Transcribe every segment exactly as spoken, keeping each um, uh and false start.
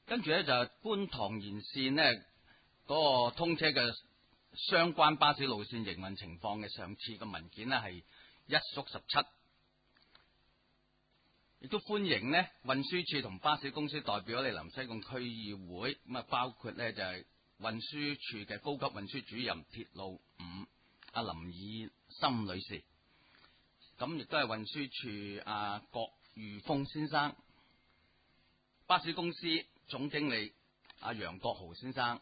跟住咧就觀塘沿線呢嗰、那個通車嘅相關巴士路線營運情況嘅上次嘅文件呢係一縮十七，亦都歡迎呢運輸署同巴士公司代表嚟臨西貢區議會，咁啊包括呢就係、是、運輸署嘅高級運輸主任鐵路五阿林以森女士，咁亦都係運輸署阿郭裕峰先生，巴士公司總經理阿楊國豪先生，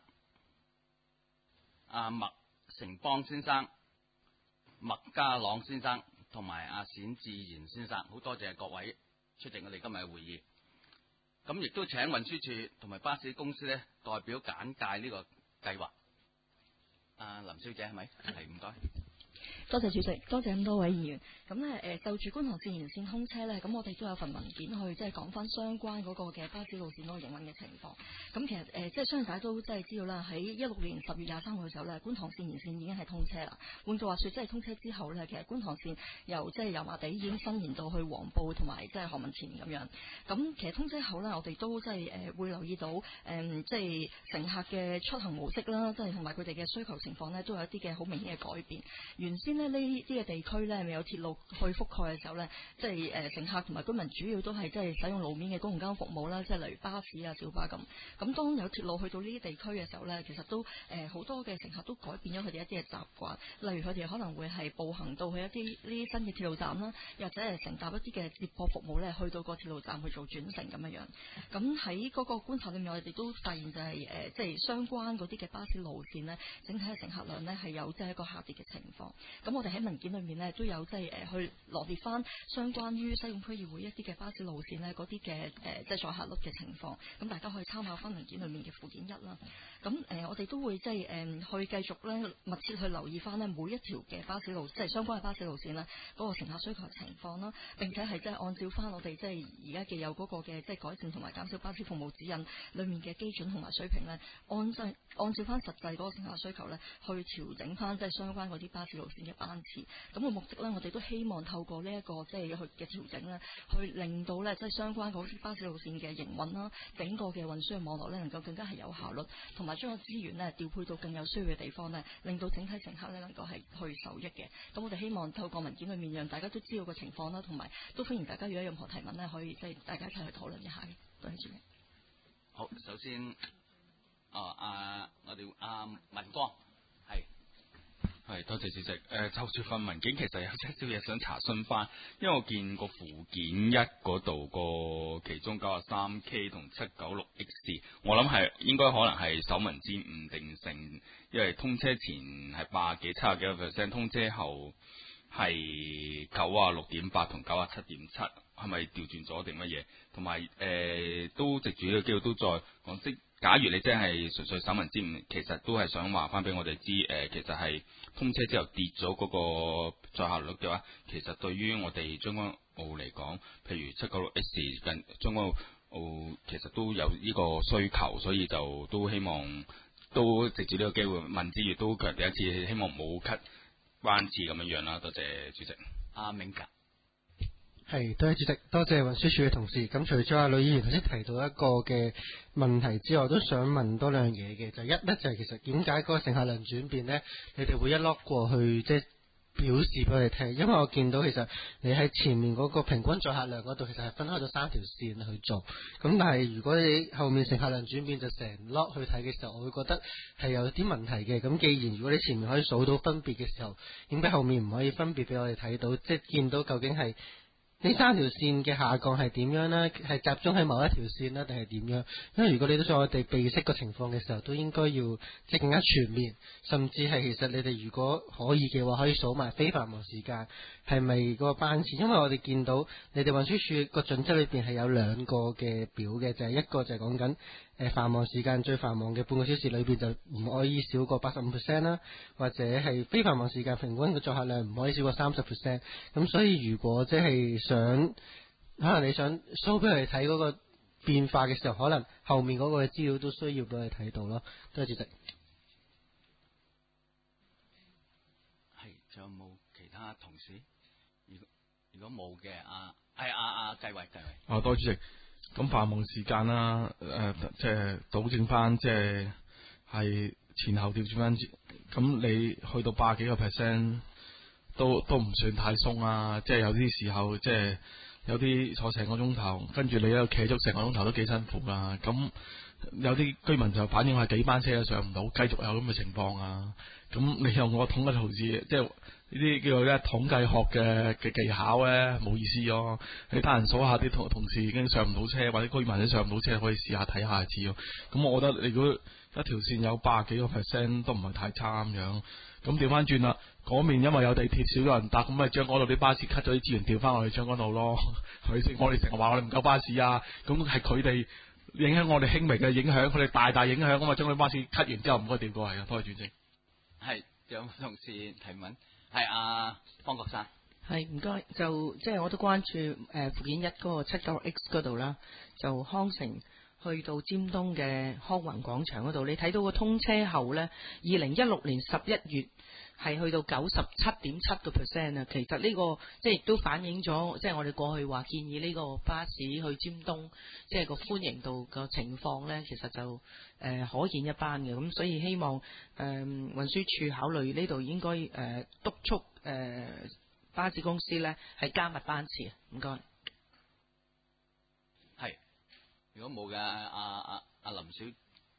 阿麥成邦先生、麥家朗先生同埋阿冼志賢先生，好多謝各位出席我哋今日嘅會議。咁亦都請運輸署同埋巴士公司咧代表簡介呢個計劃。阿林小姐係咪？係，唔該。 多謝主席，多謝咁多位議員。咁咧誒，就住觀塘線沿線通車咧，咁我哋都有份文件去即係講翻相關嗰個嘅巴士路線嗰個營運嘅情況。咁其實誒、呃，即係相信大家都即係知道啦，喺一六年十月廿三號嘅時候咧，觀塘線沿線已經係通車啦。換句話說，即係通車之後咧，其實觀塘線由即係油麻地已經伸延到去黃埔同埋即係何文田咁樣。咁其實通車後咧，我哋都即係誒會留意到誒、呃，即係乘客嘅出行模式啦，即係同埋佢哋嘅需求情況咧，都有一啲嘅好明顯嘅改變。原先呢呢啲嘅地區咧未有鐵路去覆蓋嘅時候咧，即係誒、呃、乘客同埋居民主要都係即係使用路面嘅公共交通服務啦，即係例如巴士啊、小巴咁。咁當有鐵路去到呢啲地區嘅時候咧，其實都誒好、呃、多嘅乘客都改變咗佢哋一啲嘅習慣，例如佢哋可能會係步行到去一啲呢啲新嘅鐵路站啦，又或者係乘搭一啲嘅接駁服務咧，去到個鐵路站去做轉乘咁樣樣。咁喺嗰個觀察裏面，我哋都發現就係、是、誒、呃、即係相關嗰啲嘅巴士路線呢，整體嘅乘客量呢係有即係一個下跌嘅情況。咁我哋喺文件裏面呢，都有即係誒去羅列翻相關於西貢區議會一啲嘅巴士路線呢嗰啲嘅誒即係載客率嘅情況，咁大家可以參考翻文件裏面嘅附件一啦。咁誒、呃、我哋都會即係誒去繼續咧密切去留意翻呢每一條嘅巴士路，即係相關嘅巴士路線呢嗰個乘客需求情況啦，並且係即係按照翻我哋即係而家既有嗰個嘅即係改善同埋減少巴士服務指引裏面嘅基準同埋水平呢，按照按照翻實際嗰個乘客需求呢，去調整翻即係相關嗰啲巴士路線嘅班次。咁個目的呢，我哋都希望透過呢、這、一個即係去嘅調整呢，去令到呢即係相關嗰啲巴士路線嘅營運啦，整個嘅運輸嘅網絡呢，能夠更加係有效率，同埋將個資源呢調配到更有需要嘅地方呢，令到整體乘客呢能夠係去受益嘅。咁我哋希望透過文件裏面讓大家都知道個情況啦，同埋都歡迎大家如果有任何提問呢，可以即係大家一齊去討論一下嘅。多謝主席。 好，首先，哦，啊，我哋阿文光係。 係，多謝主席。誒、呃，就住份文件，其實有些少嘢想查詢翻，因為我見個附件一嗰度個其中九十三 K 同七九六 X， 我諗係應該可能係首文之誤定性，因為通車前係八幾七十幾個 percent， 通車後係九啊六點八同九啊七點七，係咪調轉咗定乜嘢？同埋誒都藉住呢個機會都再講即。假如你真係純粹首文之誤，其實都係想話翻俾我哋知，誒、呃，其實係通車之後跌咗嗰個載客率嘅話，其實對於我哋將軍澳嚟講，譬如七九六 S 近將軍澳其實都有呢個需求，所以就都希望都藉住呢個機會問之餘，都強調一次，希望冇 cut 班次咁樣樣啦。多謝主席。 阿明格。 係，多謝主席，多謝運輸署嘅同事。咁除咗阿呂議員頭先提到一個嘅問題之外，都想問多兩樣嘢嘅。就一咧就係、是、其實點解嗰個乘客量轉變呢？你哋會一碌過去即係表示俾我哋聽，因為我見到其實你喺前面嗰個平均載客量嗰度，其實係分開咗三條線去做。咁但係如果你後面乘客量轉變就成碌去睇嘅時候，我會覺得係有啲問題嘅。咁既然如果你前面可以數到分別嘅時候，點解後面唔可以分別俾我哋睇到？即係見到究竟係呢三條線嘅下降係點樣呢？係集中喺某一條線呢，定係點樣？因為如果你都想我哋備識個情況嘅時候，都應該要即係更加全面，甚至係其實你哋如果可以嘅話，可以數埋非繁忙時間係咪嗰個班次？因為我哋見到你哋運輸署個準則裏邊係有兩個嘅表嘅，就係、是、一個就係講緊誒繁忙時間最繁忙嘅半個小時裏邊就唔可以少過八十五 percent 啦，或者係非繁忙時間平均嘅載客量唔可以少過三十 percent。咁所以如果即係想可能你想 show 俾佢哋睇嗰個變化嘅時候，可能後面嗰個資料都需要俾佢哋睇到咯。多謝主席。 係，仲有冇其他同事？如果如果冇嘅，阿係阿阿繼偉繼偉。 啊，多謝主席。 咁繁忙時間啦，誒、呃、即係導正翻，即係係前後調轉翻，咁你去到百幾個 percent 都都唔算太鬆啊！即係有啲時候即係有啲坐成個鐘頭，跟住你喺度企足成個鐘頭都幾辛苦啊！咁有啲居民就反映係幾班車都上唔到，繼續有咁嘅情況啊！咁你用我統計數字，即係呢啲叫做咧統計學嘅嘅技巧咧，冇意思咯。你得閒數下啲同同事已經上唔到車，或者居民都上唔到車，可以試下睇下就知咯。咁我覺得你如果一條線有八十幾個 percent 都唔係太差咁樣。咁調翻轉啦，嗰面因為有地鐵少咗人搭，咁咪將嗰度啲巴士 cut 咗啲資源調翻落去將軍澳咯。佢先我哋成日話我哋唔夠巴士啊，咁係佢哋影響我哋輕微嘅影響，佢哋大大影響咁嘛，將啲巴士 cut 完之後唔該調過嚟啊，多謝主席。 係有同事提問，係阿方國珊。 係唔該，就即係我都關注誒、呃、附件一嗰個七九 X 嗰度啦，就康城去到尖東嘅康宏廣場嗰度，你睇到個通車後呢，二零一六年十一月係去到九十七點七個 percent 啊。其實呢、這個即係亦都反映咗，即係我哋過去話建議呢個巴士去尖東，即係個歡迎度個情況呢，其實就誒、呃、可見一斑嘅。咁所以希望誒、呃、運輸署考慮呢度應該誒、呃、督促誒、呃、巴士公司呢係加密班次。唔該。 係，如果冇嘅，阿阿阿林小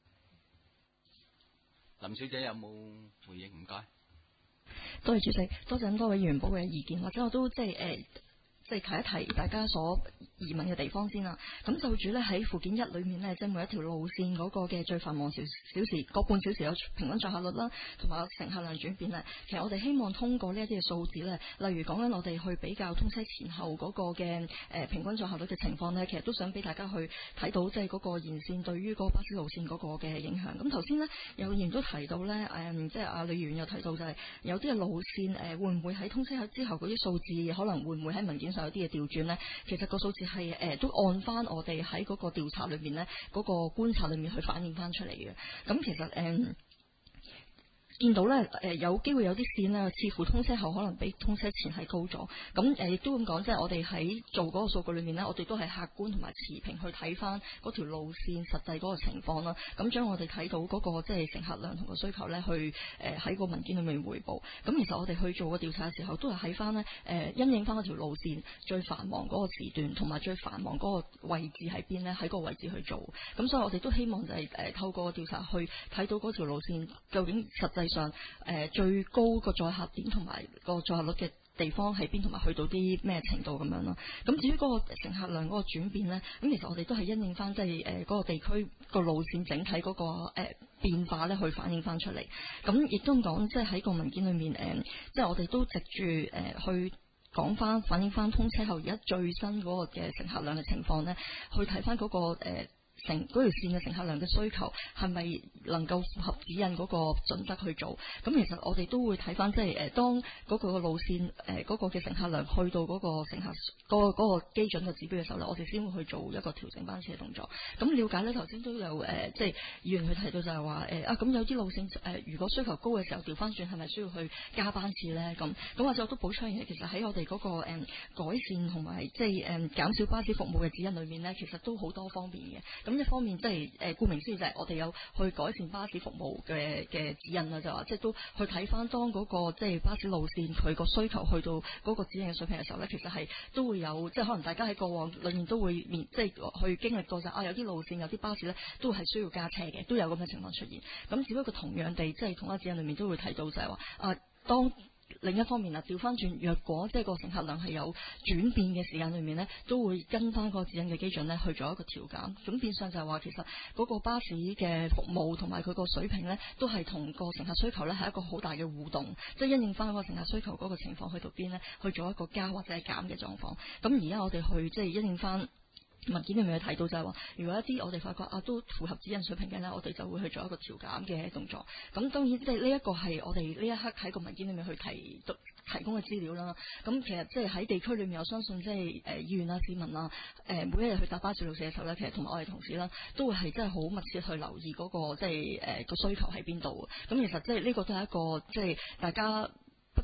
林小姐有冇回應？唔該。 多謝主席，多謝咁多位議員寶貴嘅意見，或者我都即係誒，即係提一提大家所疑問嘅地方先啦。咁就住咧喺附件一裏面呢，即係每一條路線嗰個嘅最繁忙小小時個半小時有平均載客率啦，同埋乘客量轉變咧。其實我哋希望通過呢一啲嘅數字咧，例如講緊我哋去比較通車前後嗰個嘅誒、呃、平均載客率嘅情況咧，其實都想俾大家去睇到即係嗰個沿線對於嗰個巴士路線嗰個嘅影響。咁頭先呢，有議員都提到咧，誒、嗯、即係阿李議員有提到就係有啲嘅路線誒、呃、會唔會喺通車之後嗰啲數字可能會唔會喺文件上有啲嘅調轉呢？其實個數字係誒、呃、都按翻我哋喺嗰個調查裏面呢，嗰、嗰個觀察裏面去反映翻出嚟嘅。咁其實誒。嗯見到咧，誒、呃、有機會有啲線咧，似乎通車後可能比通車前係高咗。咁誒亦都咁講，即係我哋喺做嗰個數據裏面呢，我哋都係客觀同埋持平去睇翻嗰條路線實際嗰個情況啦。咁將我哋睇到嗰、嗰個即係乘客量同個需求咧，去誒喺、呃、個文件裏面彙報。咁其實我哋去做個調查嘅時候，都係喺翻呢誒因應翻嗰條路線最繁忙嗰個時段，同埋最繁忙嗰個位置喺邊呢？喺個位置去做。咁所以我哋都希望就係、是、誒、呃、透過個調查去睇到嗰條路線究竟實際上誒、呃、最高個載客點同埋個載客率嘅地方喺邊，同埋去到啲咩程度咁樣咯。咁至於嗰個乘客量嗰個轉變呢，咁其實我哋都係因應翻即係誒嗰個地區個路線整體嗰、那個誒、呃、變化咧，去反映翻出嚟。咁亦都咁講，即係喺個文件裏面誒、呃，即係我哋都藉住誒、呃、去講翻反映翻通車後而家最新嗰個嘅乘客量嘅情況呢，去睇翻嗰個誒。呃乘嗰條線嘅乘客量嘅需求係咪能夠符合指引嗰個準則去做？咁其實我哋都會睇翻，即係誒當嗰個路線誒嗰、呃嗰個嘅乘客量去到嗰個乘客嗰、嗰個嗰個基準嘅指標嘅時候咧，我哋先會去做一個調整班次嘅動作。咁了解咧，頭先都有誒、呃，即係議員去提到就係話誒啊，咁有啲路線誒、呃，如果需求高嘅時候調翻轉，係咪需要去加班次咧？咁咁或者我都補充嘢，其實喺我哋嗰、嗰個、呃、改善同埋即係誒、呃、減少巴士服務嘅指引裏面咧，其實都好多方面嘅。咁一方面即係誒，顧名思義就係我哋有去改善巴士服務嘅嘅指引啦，就話即係都去睇翻當嗰個即係巴士路線佢個需求去到嗰個指引嘅水平嘅時候咧，其實係都會有即係可能大家喺過往裏面都會面即係去經歷過就啊有啲路線有啲巴士咧都係需要加車嘅，都有咁嘅情況出現。咁只不過同樣地，即係同一指引裏面都會提到就係話啊當。另一方面啊，調翻轉，若果即係個乘客量係有轉變嘅時間裏面呢，都會跟翻個指引嘅基準呢去做一個調減。咁變相就係話，其實嗰個巴士嘅服務同埋佢個水平呢，都係同個乘客需求呢係一個好大嘅互動，即係因應翻個乘客需求嗰個情況去到邊呢，去做一個加或者係減嘅狀況。咁而家我哋去即係因應翻。文件裏面有提到就係話，如果一啲我哋發覺啊都符合指引水平嘅呢，我哋就會去做一個調減嘅動作。咁當然即係呢一個係我哋呢一刻喺個文件裏面去提提供嘅資料啦。咁其實即係喺地區裏面，我相信即係誒議員啊、市民啊，誒、呃、每一日去搭巴士路線嘅時候呢，其實同埋我哋同事啦，都會係真係好密切去留意嗰、那個即係誒個需求喺邊度。咁其實即係呢個都係一個即係大家不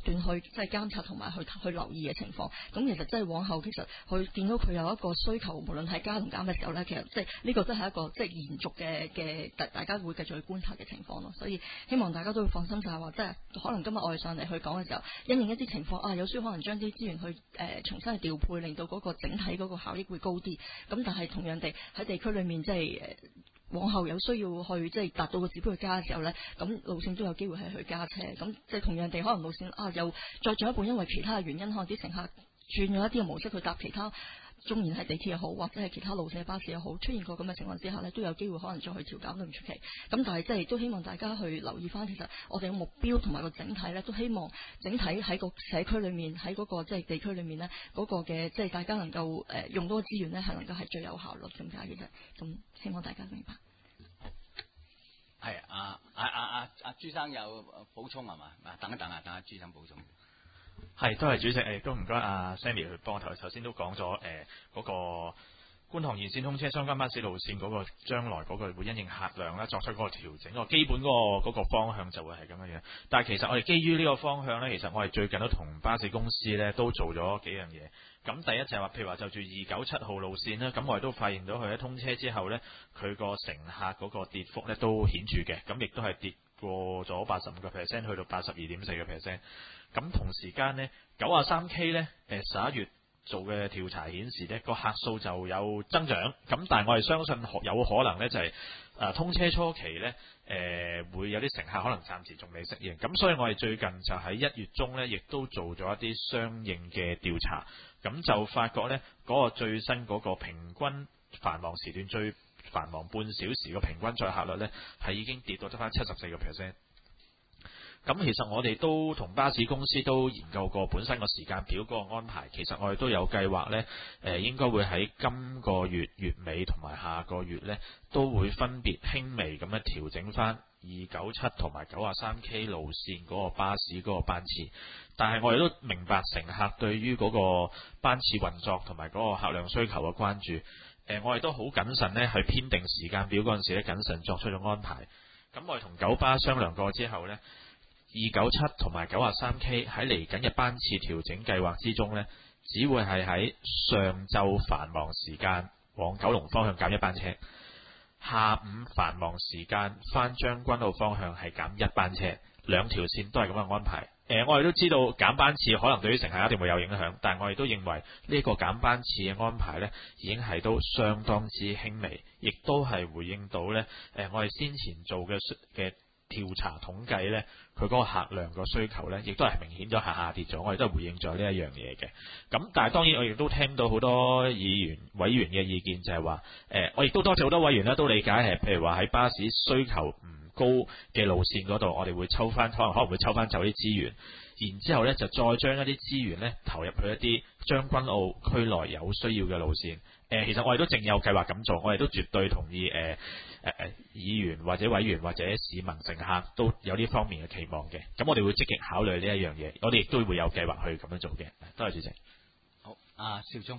斷去即係監察同埋去去留意嘅情況。咁其實即係往後其實佢見到佢有一個需求，無論係加同減嘅時候咧，其實即係呢個都係一個即係延續嘅嘅大大家會繼續去觀察嘅情況咯。所以希望大家都會放心，就係話即係可能今日我哋上嚟去講嘅時候，因應一啲情況啊，有需要可能將啲資源去誒、呃、重新去調配，令到嗰個整體嗰個效益會高啲。咁但係同樣地喺地區裏面即係誒。往後有需要去即係達到個指標去加嘅時候呢，咁路線都有機會係去加車。咁即係同樣地，可能路線啊又再進一步，因為其他嘅原因，可能啲乘客轉咗一啲嘅模式去搭其他，縱然係地鐵又好，或者係其他路線嘅巴士又好，出現過咁嘅情況之下呢，都有機會可能再去調減都唔出奇。咁但係即係都希望大家去留意翻，其實我哋嘅目標同埋個整體呢，都希望整體喺個社區裏面，喺嗰個即係地區裏面呢，嗰、嗰個嘅即係大家能夠誒、呃、用到嘅資源呢，係能夠係最有效率咁解嘅啫。咁希望大家明白。 係啊啊啊啊啊！朱生有補充係嘛？啊，等一等啊，等下朱生補充。 係，都係主席，誒都唔該阿 Sammy 去幫我頭頭先都講咗誒嗰個觀塘沿線通車相關巴士路線嗰個將來嗰個會因應客量啦，作出嗰個調整。個基本嗰、嗰個嗰個方向就會係咁樣樣。但係其實我哋基於呢個方向呢，其實我哋最近都同巴士公司呢都做咗幾樣嘢。咁第一就係話，譬如話就住二九七號路線啦，咁我哋都發現到佢喺通車之後呢，佢個乘客嗰個跌幅呢都顯著嘅，咁亦都係跌過咗八十五個 percent， 去到八十二點四個 percent。咁同時間呢，九啊三 K 呢，誒十一月做嘅調查顯示呢個客數就有增長。咁但係我哋相信有可能呢，就係、是、誒、呃、通車初期呢，誒、呃、會有啲乘客可能暫時仲未適應。咁所以我哋最近就喺一月中呢，亦都做咗一啲相應嘅調查。咁就發覺呢嗰、那個最新嗰個平均繁忙時段最繁忙半小時嘅平均載客率呢，係已經跌到得返七十四個 percent。咁其實我哋都同巴士公司都研究過本身個時間表嗰個安排，其實我哋都有計劃呢，誒、呃、應該會喺今個月月尾同埋下個月呢，都會分別輕微咁樣調整返二九七同埋九啊三 K 路線嗰個巴士嗰個班次。但係我哋都明白乘客對於嗰個班次運作同埋嗰個客量需求嘅關注。誒、呃，我哋都好謹慎呢，去編定時間表嗰陣時咧，謹慎作出咗安排。咁我哋同九巴商量過之後呢，二九七同埋九啊三 K 喺嚟緊嘅班次調整計劃之中呢，只會係喺上晝繁忙時間往九龍方向減一班車，下午繁忙時間返將軍澳方向係減一班車，兩條線都係咁嘅安排。誒、呃，我哋都知道減班次可能對於乘客一定會有影響，但係我哋都認為呢個減班次嘅安排呢，已經係都相當之輕微，亦都係回應到呢誒、呃，我哋先前做嘅嘅調查統計呢，佢嗰個客量個需求呢，亦都係明顯咗下下跌咗，我哋都係回應咗呢一樣嘢嘅。咁但係當然我亦都聽到好多議員委員嘅意見，就係話誒，我亦都多謝好多委員咧都理解係，譬如話喺巴士需求唔高嘅路線嗰度，我哋會抽翻，可能可能會抽翻走啲資源，然之後呢，就再將一啲資源呢投入去一啲將軍澳區內有需要嘅路線。誒、呃，其實我哋都正有計劃咁做，我哋都絕對同意誒誒誒議員或者委員或者市民乘客都有呢方面嘅期望嘅。咁我哋會積極考慮呢一樣嘢，我哋亦都會有計劃去咁樣做嘅。多謝主席。 好，阿邵忠。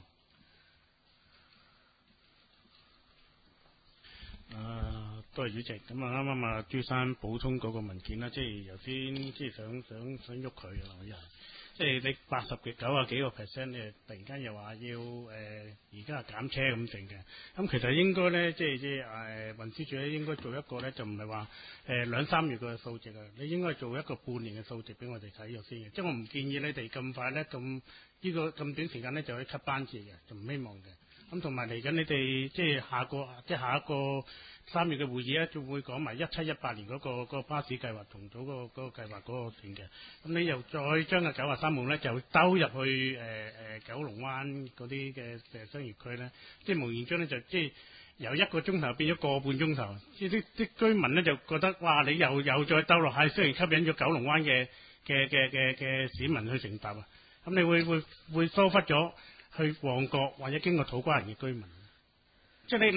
啊，多謝主席。咁啊，啱啱啊朱生補充嗰個文件啦，即係頭先即係想想想喐佢啊，我又係，即係你八十幾九啊幾個 percent 咧，突然間又話要誒而家係減車咁定嘅。咁其實應該咧，即係即係誒運輸署咧應該做一個咧，就唔係話誒兩三月嘅數值啊，你應該做一個半年嘅數值俾我哋睇咗先嘅。即係我唔建議你哋咁快咧，咁呢個咁短時間咧就可以 cut 班次嘅，就唔希望嘅。咁同埋嚟緊，你哋即係下個即係下一個三月嘅會議咧，仲會講埋一七一八年嗰、嗰個嗰個巴士計劃重組嗰、嗰個嗰、嗰個計劃嗰個段嘅。咁你又再將個九啊三號咧，就兜入去誒誒、呃、九龍灣嗰啲嘅誒商業區咧，即係無形中咧就即係由一個鐘頭變咗個半鐘頭，即係啲啲居民咧就覺得哇！你又又再兜落去，雖然吸引咗九龍灣嘅嘅嘅嘅嘅市民去乘搭啊，咁你會會會疏忽咗去旺角或者經過土瓜灣嘅居民，即係你你你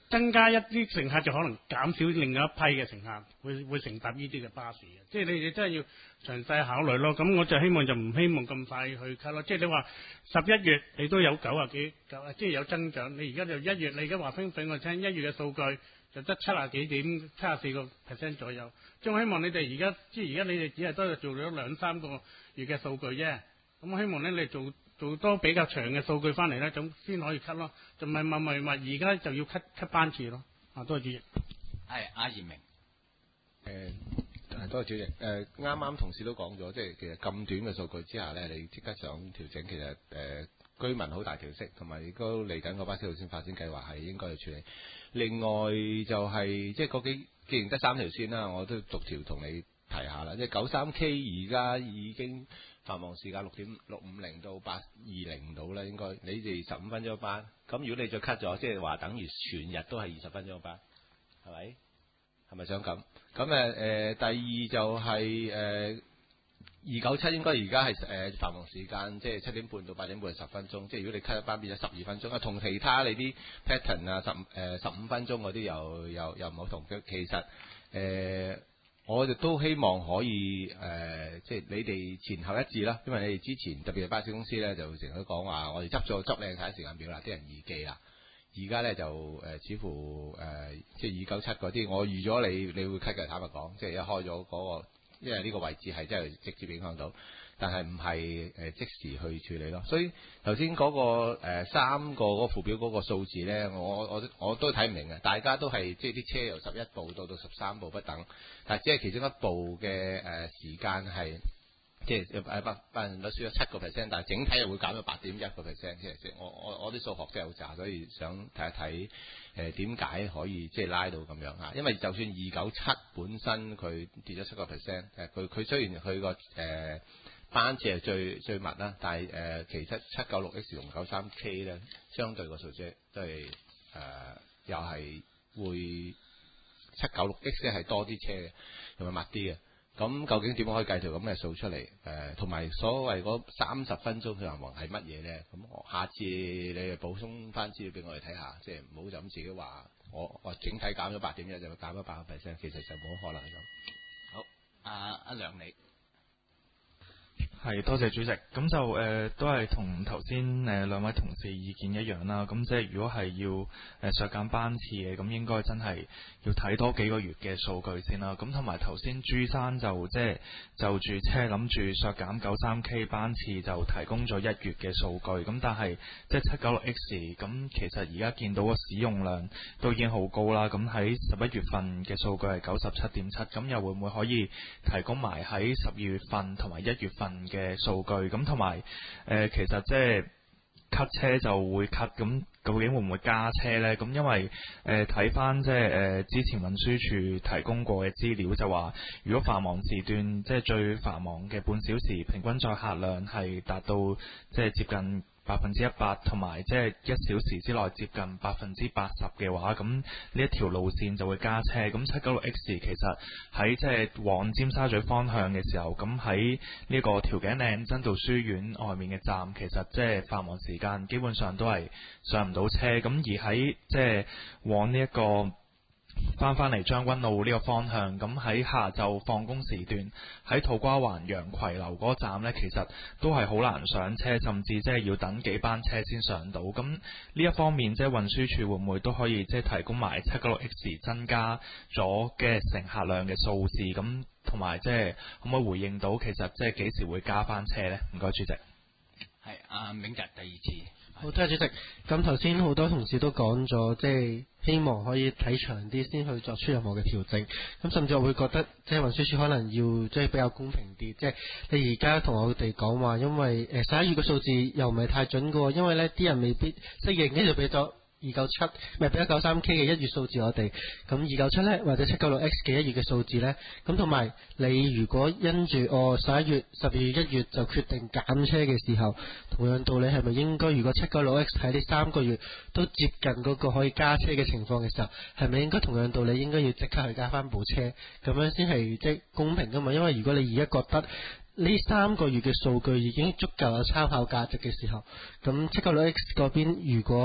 增加一啲乘客，就可能減少另外一批嘅乘客會會乘搭呢啲嘅巴士嘅。即係你哋真係要詳細考慮咯。咁我就希望就唔希望咁快去 cut 咯。即係你話十一月你都有九啊幾九啊，即係有增長。你而家就一月，你而家話翻俾我聽，一月嘅數據就得七啊幾點，七啊四個 percent 左右。即係我希望你哋而家，即係而家你哋只係都係做咗兩三個月嘅數據啫。咁我希望咧，你做做多比較長嘅數據翻嚟咧，咁先可以 cut 咯。就唔係唔係話而家就要 cut cut 班次咯。啊，多謝主席。 係阿葉明。 誒、呃，多謝主席。誒、呃，啱啱同事都講咗，即係其實咁短嘅數據之下咧，你即刻想調整，其實誒、呃、居民好大調適，同埋亦都嚟緊個巴士路線發展計劃係應該去處理。另外就係、是、即係嗰幾，既然得三條線啦，我都逐條同你提下啦。即係九三 K 而家已經繁忙時間六點六五零到八二零度啦，應該你哋十五分鐘班。咁如果你再 cut 咗，即係話等於全日都係二十分鐘班，係咪？係咪想咁？咁誒誒，第二就係、是、誒。呃二九七應該而家係誒繁忙時間，即係七點半到八點半係十分鐘。即係如果你 cut 一班變咗十二分鐘，啊同其他你啲 pattern 啊十誒十五分鐘嗰啲又又又唔好同。其實誒、呃，我哋都希望可以誒、呃，即係你哋前後一致啦。因為你哋之前特別係巴士公司咧，就成日都講話我哋執咗執靚睇時間表啦，啲人易記啦。而家咧就誒、呃，似乎誒、呃，即係二九七嗰啲，我預咗你你會 cut 嘅，坦白講，即係一開咗嗰、嗰個。因為呢個位置係真係直接影響到，但係唔係誒即時去處理咯。所以頭先嗰個、呃、三個嗰個附表嗰個數字咧，我我我都睇唔明嘅。大家都係即係啲車由十一部到到十三部不等，但係只係其中一部嘅誒、呃、時間係即係誒百百分率輸咗七個 percent， 但係整體又會減到八點一個 percent。即係即係我我我啲數學真係好渣，所以想睇一睇。誒點解可以即係拉到咁樣啊？因為就算二九七本身佢跌咗七個 percent， 誒佢佢雖然佢個誒班次係最最密啦，但係誒、呃、其實七九六 X 同九三 K 咧，相對個數字都係誒、呃、又係會七九六 X 係多啲車嘅，同埋密啲嘅。咁究竟點樣可以計條咁嘅數出嚟？誒同埋所謂嗰三十分鐘嘅繁忙係乜嘢咧？咁下次你哋補充翻資料俾我哋睇下，即係唔好就咁自己話我我整體減咗八點一就減咗八個 percent，其實就冇可能咁。 好，阿阿梁你。 係，多謝主席。咁就誒、呃、都係同頭先誒兩位同事意見一樣啦。咁即係如果係要誒、呃、削減班次嘅，咁應該真係要睇多幾個月嘅數據先啦。咁同埋頭先朱生就即係就住車諗住削減九三 K 班次，就提供咗一月嘅數據。咁但係即係七九六 X， 咁其實而家見到個使用量都已經好高啦。咁喺十一月份嘅數據係九十七點七，咁又會唔會可以提供埋喺十二月份同埋一月份嘅數據？咁同埋誒其實即係 cut 車就會 cut， 咁究竟會唔會加車呢？咁因為誒睇翻即係誒之前運輸署提供過嘅資料就話，如果繁忙時段即係最繁忙嘅半小時，平均載客量係達到即係接近百分之一百，同埋即係一小時之內接近百分之八十嘅話，咁呢一條路線就會加車。咁七九六 X 其實喺即係往尖沙咀方向嘅時候，咁喺呢個調景嶺真道書院外面嘅站，其實即係繁忙時間基本上都係上唔到車。咁而喺即係往呢一個翻返嚟將軍澳呢個方向，咁喺下晝放工時段喺土瓜灣洋葵樓嗰個站呢，其實都係好難上車，甚至即係要等幾班車先上到。咁呢一方面，即係運輸署會唔會都可以即係提供埋七九六 X 增加咗嘅乘客量嘅數字？咁同埋即係可唔可以回應到其實即係幾時會加翻車呢？唔該，主席。 係阿明日第二次。 好，多謝主席。咁頭先好多同事都講咗，即係希望可以睇長啲先去作出任何嘅調整。咁甚至我會覺得，即係運輸署可能要即係比較公平啲。即係你而家同我哋講話，因為誒十一月嘅數字又唔係太準嘅，因為呢啲人未必適應，呢就俾咗二九七，咪俾咗九三 K 嘅一月數字我哋。咁二九七呢，或者七九六 X 嘅一月嘅數字呢，咁同埋你如果因住哦十一月、十二月、一月就決定減車嘅時候，同樣道理係咪應該？如果七九六 X 喺呢三個月都接近嗰個可以加車嘅情況嘅時候，係咪應該同樣道理應該要即刻去加翻部車？咁樣先係即係公平噶嘛？因為如果你而家覺得呢三個月嘅數據已經足夠有參考價值嘅時候，咁七九六 X 嗰邊如果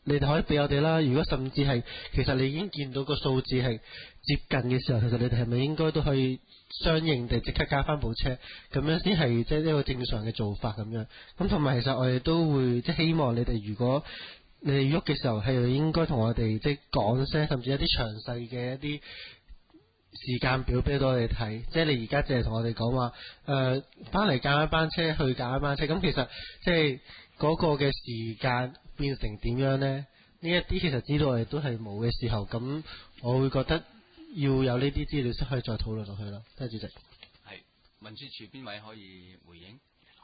你哋可以俾我哋啦。如果甚至係其實你已經見到個數字係接近嘅時候，其實你哋係咪應該都可以相應地即刻加翻部車，咁樣先係即係一個正常嘅做法咁樣。咁同埋其實我哋都會即係希望你哋如果你哋喐嘅時候係應該同我哋即係講聲，甚至一啲詳細嘅一啲時間表俾到我哋睇。即係你而家淨係同我哋講話誒翻嚟揀一班車，去揀一班車，咁其實即係嗰個嘅時間變成點樣呢？呢一啲其實知道我哋都係冇嘅時候，咁我會覺得要有呢啲資料先可以再討論落去咯。多謝主席。 係運輸署邊位可以回應？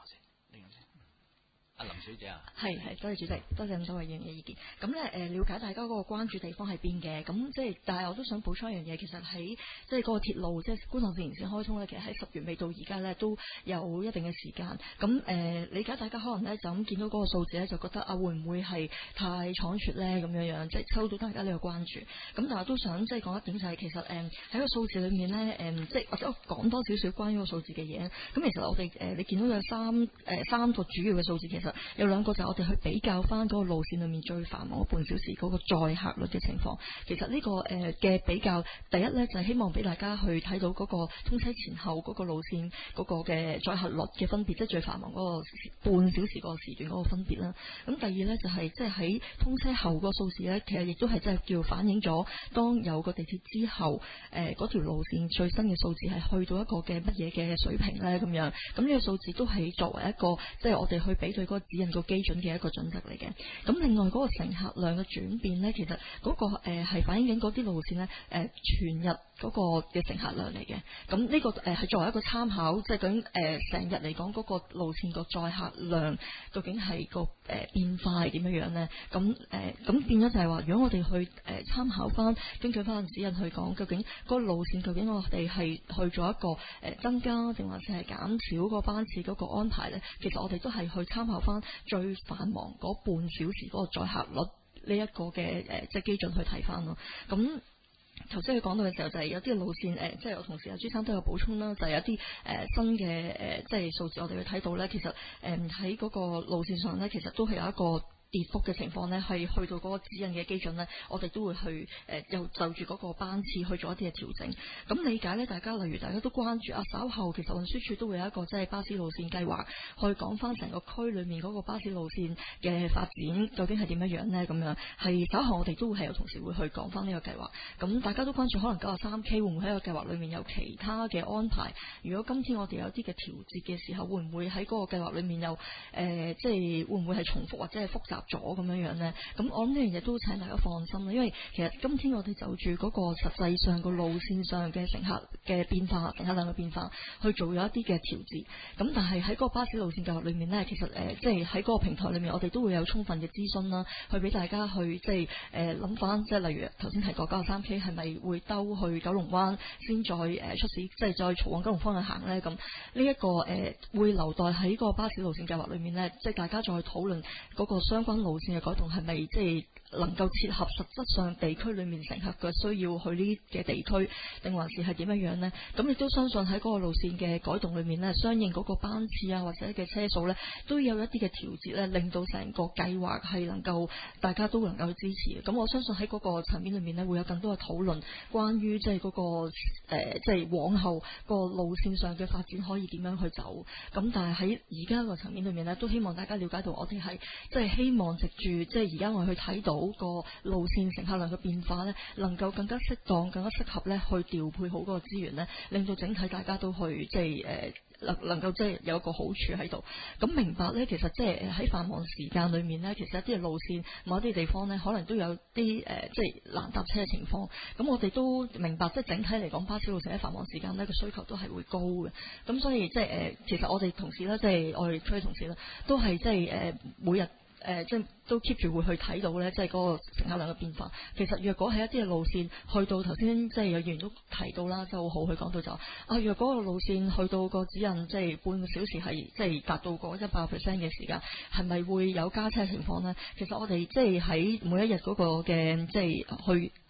阿林小姐啊， 係係，多謝主席，多謝咁多位議員嘅意見。咁咧誒，了解大家嗰個關注地方係邊嘅，咁即係，但係我都想補充一樣嘢，其實喺即係嗰個鐵路，即係觀塘線延線開通咧，其實喺十月尾到而家咧都有一定嘅時間。咁誒、呃，理解大家可能咧就咁見到嗰個數字咧，就覺得啊會唔會係太倉促咧咁樣樣，即係收到大家呢個關注。咁但係都想即係講一點就係、是、其實誒喺、呃、個數字裏面咧誒、呃，即係或者我講多少少關於個數字嘅嘢。咁其實我哋誒、呃、你見到有三誒、呃、三個主要嘅數字，其實有兩個就係我哋去比較翻嗰個路線裏面最繁忙嗰半小時嗰個載客率嘅情況。其實呢、這個誒嘅、呃、比較，第一咧就係、是、希望俾大家去睇到嗰個通車前後嗰個路線嗰個嘅載客率嘅分別，即係最繁忙嗰個半小時嗰個時段嗰個分別啦。咁第二咧就係即係喺通車後嗰個數字咧，其實亦都係即係叫反映咗當有個地鐵之後，誒嗰條路線最新嘅數字係去到一個嘅乜嘢嘅水平咧咁樣。咁呢個數字都係作為一個即係、就是、我哋去比對嗰個指引個基準嘅一個準則嚟嘅。咁另外嗰個乘客量嘅轉變咧，其實嗰、那個誒係、呃、反映緊嗰啲路線咧，誒、呃、全日嗰個嘅乘客量嚟嘅。咁呢、這個誒係、呃、作為一個參考，即係究竟誒成日嚟講嗰個路線個載客量究竟係個誒、呃、變化係點樣樣咧？咁誒咁變咗就係話，如果我哋去誒、呃、參考翻根據翻指引去講，究竟嗰個路線究竟我哋係去做一個誒、呃、增加定還是係減少個班次嗰個安排咧？其實我哋都係去參考翻最繁忙嗰半小時嗰個載客率呢一個嘅誒即係基準去睇翻咯。咁頭先佢講到嘅時候，就係有啲路線誒、呃，即係我同事阿朱生都有補充啦，就係、是、有啲誒、呃、新嘅誒、呃、即係數字，我哋會睇到咧，其實誒喺嗰個路線上咧，其實都係有一個跌幅嘅情況呢，係去到嗰個指引嘅基準呢，我哋都會去誒，又、呃、就住嗰個班次去做一啲嘅調整。咁理解呢，大家例如大家都關注啊，稍後其實運輸署都會有一個即係巴士路線計劃，去講翻成個區裏面嗰個巴士路線嘅發展究竟係點樣樣呢？咁樣係稍後我哋都會係有同事會去講翻呢個計劃。咁大家都關注可能九十三 K 會唔會喺個計劃裏面有其他嘅安排？如果今天我哋有啲嘅調節嘅時候，會唔會喺嗰個計劃裏面有誒、呃，即係會唔會係重複或者係複雜咗咁樣樣呢？咁我諗呢樣嘢都請大家放心啦，因為其實今天我哋就住嗰個實際上個路線上嘅乘客嘅變化、乘客量嘅變化去做咗一啲嘅調節。咁但係喺嗰個巴士路線計劃裏面呢，其實誒、呃、即係喺嗰個平台裏面，我哋都會有充分嘅諮詢啦，去俾大家去即係誒諗翻，即係例如頭先提過九十三 K 係咪會兜去九龍灣先再誒、呃、出市，即係再朝往九龍方向行呢？咁呢一個誒、呃、會留待喺個巴士路線計劃裏面呢，即係大家再討論嗰個相關路線嘅改動係咪即係能夠切合實質上地區裏面乘客嘅需要去呢嘅地區，定還是係點樣樣呢？咁亦都相信喺嗰個路線嘅改動裏面呢，相應嗰個班次啊或者嘅車數呢，都有一啲嘅調節呢，令到成個計劃係能夠大家都能夠支持。咁我相信喺嗰個層面裏面呢，會有更多嘅討論，關於即係嗰個誒即係往後個路線上嘅發展可以點樣去走。咁但係喺而家個層面裏面呢，都希望大家了解到我哋係即係希望藉住即係而家我哋去睇到個路線乘客量嘅變化呢，能夠更加適當、更加適合呢去調配好嗰個資源呢，令到整體大家都去即係誒能能夠即係有一個好處喺度。咁明白呢，其實即係喺繁忙時間裏面呢，其實一啲嘅路線某一啲地方呢，可能都有啲誒、呃、即係難搭車嘅情況。咁我哋都明白，即係整體嚟講，巴士路線喺繁忙時間呢個需求都係會高嘅。咁所以即係誒、呃，其實我哋同事呢，即係我哋區同事呢，都係即係誒每日。誒、呃，即係都 keep 住會去睇到咧，即係嗰個乘客量嘅變化。其實若果係一啲嘅路線，去到頭先即係有議員都提到啦，即係好好去講到就啊，若果個路線去到個指引，即係半個小時係即係達到嗰一百 percent 嘅時間，係咪會有加車情況呢？其實我哋即係喺每一日嗰個嘅即係去。誒、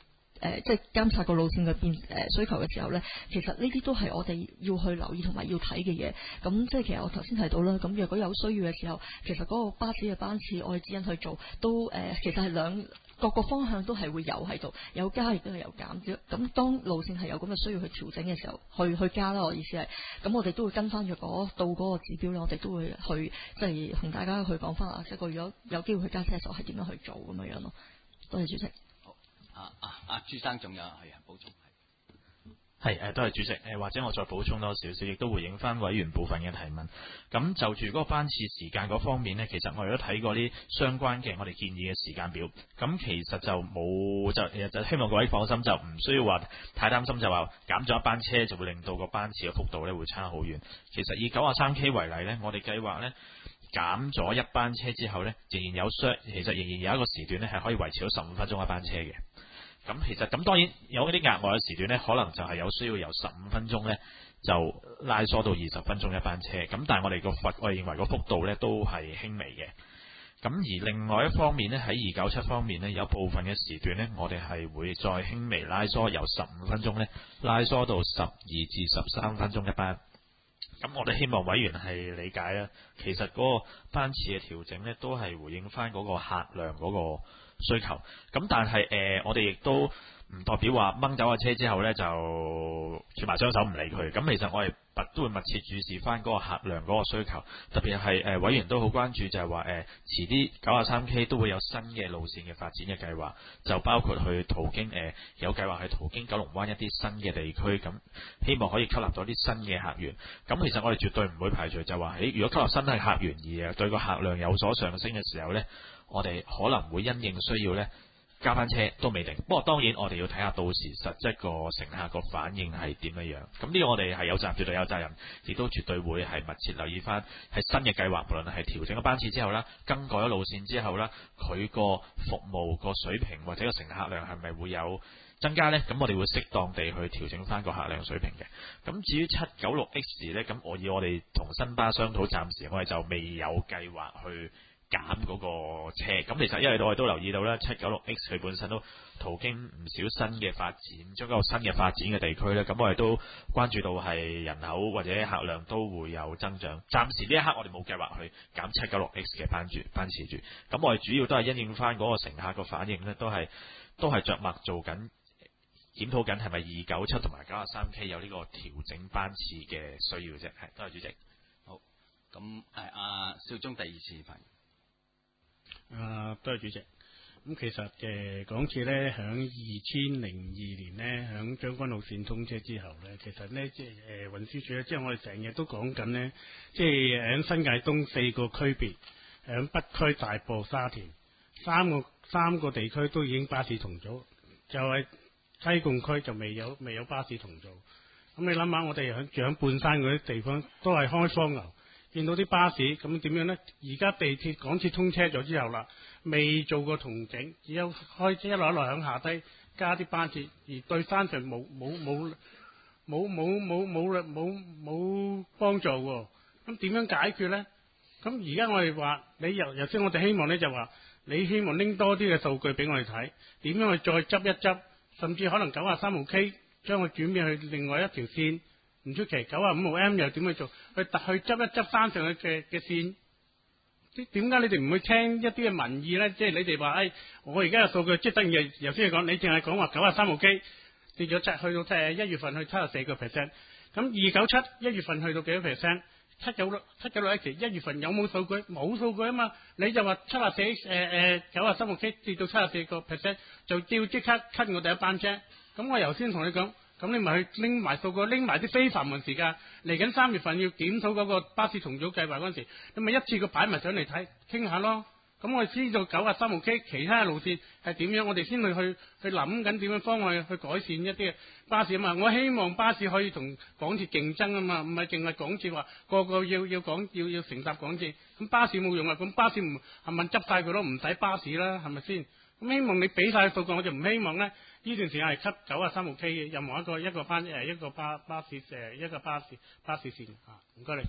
呃、即係監察個路線嘅變誒、呃、需求嘅時候咧，其實呢啲都係我哋要去留意同埋要睇嘅嘢。咁即係其實我頭先提到啦，咁若果有需要嘅時候，其實嗰個巴士嘅班次我哋指引去做，都誒、呃、其實係兩各個方向都係會有喺度，有加亦都係有減。咁當路線係有咁嘅需要去調整嘅時候，去去加啦。我意思係，咁我哋都會跟翻若果到嗰個指標咧，我哋都會去即係同大家去講翻啊，即係個如果有機會去加車嘅時候係點樣去做咁樣樣咯。多謝主席。 好，啊啊啊朱生仲有係啊補充。 係誒，多謝主席。誒，或者我再補充多少少，亦都回應翻委員部分嘅提問。咁就住嗰個班次時間嗰方面呢，其實我哋都睇過啲相關嘅我哋建議嘅時間表。咁其實就冇就就希望各位放心，就唔需要話太擔心，就話減咗一班車就會令到個班次嘅幅度咧會差好遠。其實以九十三 K 為例呢，我哋計劃呢減咗一班車之後呢，仍然有雙，其實仍然有一個時段呢係可以維持到十五分鐘一班車嘅。咁其實咁當然有啲額外嘅時段呢，可能就係有需要由十五分鐘呢就拉疏到二十分鐘一班車。咁但係我哋個幅，我哋認為個幅度呢都係輕微嘅。咁而另外一方面呢，喺二九七方面呢，有部分嘅時段呢，我哋係會再輕微拉疏，由十五分鐘呢拉疏到十二至十三分鐘一班。咁我哋希望委員係理解啦，其實嗰個班次嘅調整呢，都係回應翻嗰個客量嗰個需求。咁但係誒、呃，我哋亦都唔代表話掹走架車之後呢，就轉埋雙手唔理佢。咁其實我哋都會密切注視翻嗰個客量嗰個需求，特別係誒、呃、委員都好關注就係話誒遲啲九十三 K 都會有新嘅路線嘅發展嘅計劃，就包括去途經誒、呃、有計劃去途經九龍灣一啲新嘅地區，咁希望可以吸納到啲新嘅客源。咁其實我哋絕對唔會排除就話誒，如果吸納新嘅客源而對個客量有所上升嘅時候呢，我哋可能會因應需要呢加翻車都未定。不過當然我哋要睇下到時實質個乘客個反應係點樣樣。咁呢個我哋係有責任，絕對有責任，亦都絕對會係密切留意翻係新嘅計劃，無論係調整咗班次之後啦，更改咗路線之後啦，佢個服務個水平或者個乘客量係咪會有增加呢？咁我哋會適當地去調整翻個客量水平嘅。咁至於七九六 X 呢，咁我以我哋同新巴商討，暫時我哋就未有計劃去減嗰個車。咁其實因為我哋都留意到咧，七九六 X 佢本身都途經唔少新嘅發展，將嗰個新嘅發展嘅地區咧，咁我哋都關注到係人口或者客量都會有增長。暫時呢一刻我哋冇計劃去減七九六 X 嘅班住班次住。咁我哋主要都係因應翻嗰個乘客個反應咧，都係都係著墨做緊檢討緊係咪二九七同埋九十三 K 有呢個調整班次嘅需要啫。係，多謝主席。 好，咁誒阿少忠第二次發言。 啊，多謝主席。咁其實嘅港鐵咧，響二千零二年咧，響將軍澳線通車之後咧，其實咧即係誒運輸署咧，即係我哋成日都講緊咧，即係響新界東四個區別，響北區、大埔、沙田三個三個地區都已經巴士同組，就係西貢區就未有未有巴士同組。咁你諗下，我哋響住響半山嗰啲地方都係開荒牛。見到啲巴士咁點樣呢？而家地鐵港鐵通車咗之後啦，未做過同整，只有開車一路一路向下低加啲班次，而對山上冇冇冇冇冇冇冇冇冇幫助喎。咁點樣解決呢？咁而家我哋話，你由由先我哋希望呢就話，你希望拎多啲嘅數據俾我哋睇，點樣去再執一執，甚至可能九十三號 K 將佢轉變去另外一條線。唔出奇，九啊五號 M 又點去做？去特去執一執山上嘅嘅線。點點解你哋唔去聽一啲嘅民意咧？即係你哋話，誒、哎，我而家嘅數據即係等於頭先你講，你淨係講話九啊三號機跌咗七，去到即係一月份去七十四個 percent。咁二九七一月份去到幾多 percent？七九六七九六 X 一月份有冇數據？冇數據啊嘛！你就話七十四誒誒九啊三號機跌到七十四個 percent，就照即刻 cut 我第一班車。咁我頭先同你講。咁你咪去拎埋數據，拎埋啲非繁忙時間，嚟緊三月份要檢討嗰個巴士重組計劃嗰陣時，你咪一次過擺埋上嚟睇，傾下咯。咁我哋知道九啊三號 K 其他嘅路線係點樣，我哋先去去去諗緊點樣方案去改善一啲嘅巴士啊嘛。我希望巴士可以同港鐵競爭啊嘛，唔係淨係港鐵話個個要要港要要乘搭港鐵，咁巴士冇用啊。咁巴士唔係咪執晒佢咯？唔使巴士啦，係咪先？咁希望你俾晒數據，我就唔希望咧。呢段時間係吸九啊三號 K 嘅任何一個一個班誒一個巴巴士誒一個巴士巴士線啊，唔該你。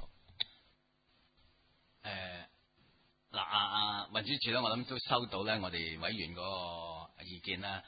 誒嗱啊啊運輸署咧，我諗都收到咧，我哋委員嗰個意見啦。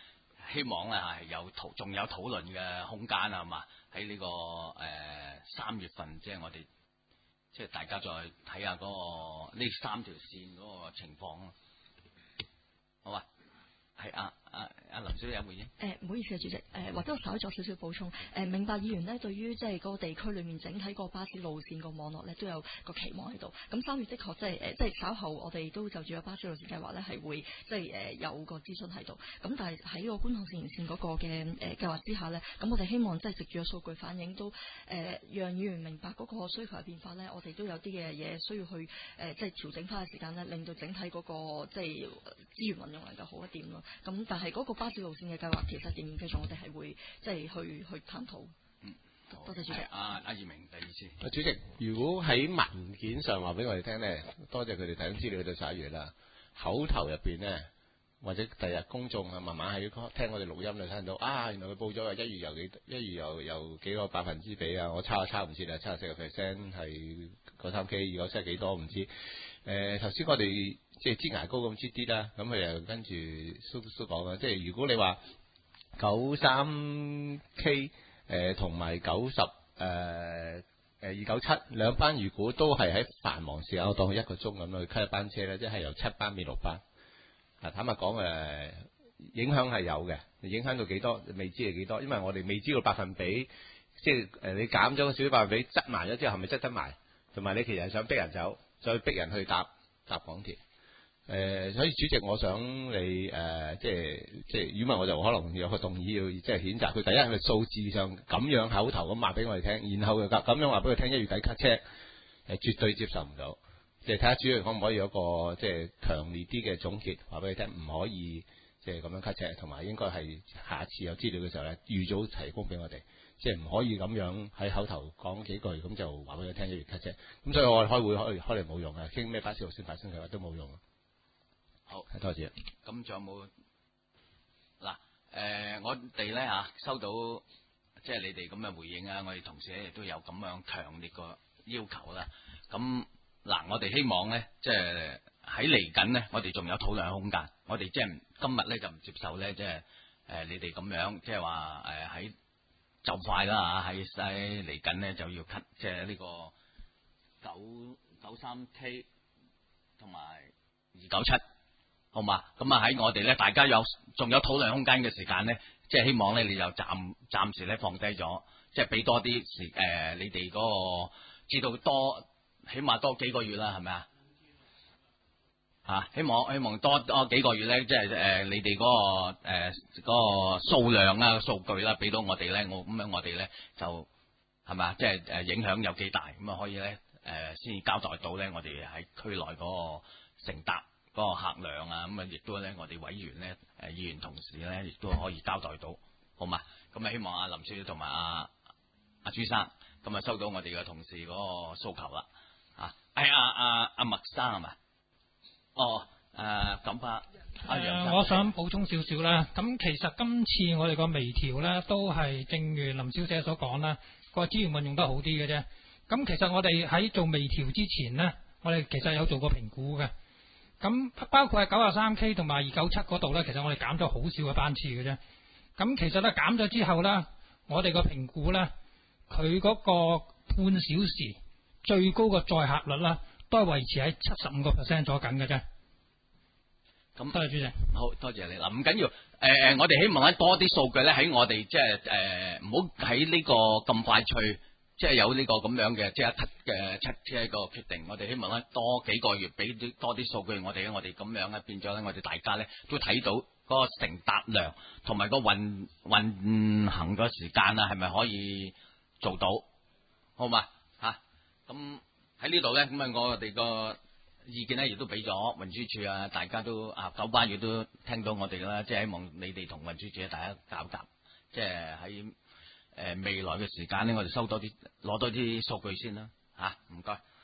希望咧係有討仲有討論嘅空間啊嘛，喺呢、這個誒三、呃、月份，即係我哋即係大家再睇下嗰個呢三條線嗰個情況咯，好嘛？係啊啊啊林小姐有回應？誒、 呃、唔好意思啊，主席，誒、呃、或者我稍微作少少補充。誒、呃、明白議員呢對於即係嗰個地區裏面整體個巴士路線個網絡咧都有個期望喺度。咁三月的確即係誒即係稍後我哋都就住個巴士路線計劃咧係會即係誒有個諮詢喺度。咁但係喺個觀塘線延線嗰個嘅誒計劃之下咧，咁我哋希望即係藉住個數據反映都誒、呃、讓議員明白嗰個需求嘅變化咧，我哋都有啲嘅嘢需要去誒、呃、即係調整翻嘅時間咧，令到整體嗰、那個即係資源運用能夠好一點咯。咁但係嗰個巴士路線嘅計劃，其實仍然繼續，我哋係會即係去去探討。 嗯， 多謝主席。 阿阿葉明，第二次。 主席，如果喺文件上話俾我哋聽咧，多謝佢哋提供資料到十一月啦。口頭入邊咧，或者第日公眾啊，慢慢喺聽我哋錄音就聽到啊，原來佢報咗話一月由幾一月由由幾個百分之比啊，我抄下抄唔切啊，七十四個 percent 係嗰三 K， 二九七係幾多唔知。誒頭先我哋即係支牙膏咁知啲啦，咁佢又跟住蘇蘇講啦，即係如果你話九三 K 誒同埋九十誒誒二九七兩班，如果都係喺繁忙時間，我當佢一個鐘咁去開一班車咧，即係由七班變六班。啊，坦白講誒，影響係有嘅，影響到幾多未知係幾多，因為我哋未知道百分比，即係誒你減咗個少少百分比，執埋咗之後係咪執得埋？同埋你其實係想逼人走，再逼人去搭搭港鐵。誒、呃，所以主席，我想你誒、呃，即係即係，如果唔係我就可能有個動議要即係譴責佢。第一係數字上咁樣口頭咁話俾我哋聽，然後又咁樣話俾佢聽，一月底 cut 車，誒、呃、絕對接受唔到。即係睇下主席可唔可以有一個即係強烈啲嘅總結，話俾你聽，唔可以即係咁樣 cut 車，同埋應該係下次有資料嘅時候咧，預早提供俾我哋，即係唔可以咁樣喺口頭講幾句，咁就話俾佢聽一月 cut 車。咁所以我哋開會開開嚟冇用嘅，傾咩巴士路線發生嘅話都冇用。 好， 多謝。 咁仲有冇嗱？誒、呃，我哋咧嚇收到即係你哋咁嘅回應啊，我哋同事咧亦都有咁樣強烈個要求啦。咁嗱，我哋希望咧，即係喺嚟緊咧，我哋仲有討論空間。我哋即係今日咧就唔接受咧，即係誒你哋咁樣，即係話誒喺就快啦嚇，喺喺嚟緊咧就要 cut，即係呢個九九三 K 同埋二九七。好嘛？咁啊喺我哋咧，大家有仲有討論空間嘅時間咧，即係希望咧，你就暫暫時咧放低咗，即係俾多啲時誒、呃，你哋嗰、那個知道多，起碼多幾個月啦，係咪啊？嚇！希望希望多多幾個月咧，即係誒、呃、你哋嗰、那個誒嗰、呃那個數量啊數據啦，俾到我哋咧，我咁樣我哋咧就係咪啊？即係誒影響有幾大咁啊？可以咧誒先至交代到咧，我哋喺區內嗰個乘搭嗰個客量啊，咁啊，亦都咧，我哋委員咧，誒議員同事咧，亦都可以交代到，好嘛？咁啊，希望阿林小姐同埋阿阿朱生，咁啊，收到我哋嘅同事嗰個訴求啦，啊，係阿阿阿麥生係咪？哦，誒咁啊，阿楊生， 我想補充少少啦。咁其實今次我哋個微調咧，都係正如林小姐所講啦，個資源運用得好啲嘅啫。咁其實我哋喺做微調之前呢，我哋其實有做過評估嘅。咁包括係九十三 K 同埋二九七嗰度咧，其實我哋減咗好少嘅班次嘅啫。咁其實咧減咗之後咧，我哋個評估咧，佢嗰個半小時最高嘅載客率啦，都係維持喺七十五個 percent 左緊嘅啫。 咁多謝主席。 好多謝你嗱，唔緊要。誒、呃、我哋希望咧多啲數據咧喺我哋即係誒，唔好喺呢個咁快脆。即係有呢個咁樣嘅即係一級嘅七車個決定，我哋希望咧多幾個月俾啲多啲數據我哋，我哋咁樣咧變咗咧，我哋大家咧都睇到嗰個乘搭量同埋個運運行個時間啊，係咪可以做到？好嘛嚇？咁喺呢度咧，咁啊我哋個意見咧亦都俾咗運輸署啊，大家都啊九巴亦都聽到我哋啦，即係希望你哋同運輸署大家搞夾，即係喺誒未來嘅時間咧，我哋收多啲攞多啲數據先啦嚇，唔該。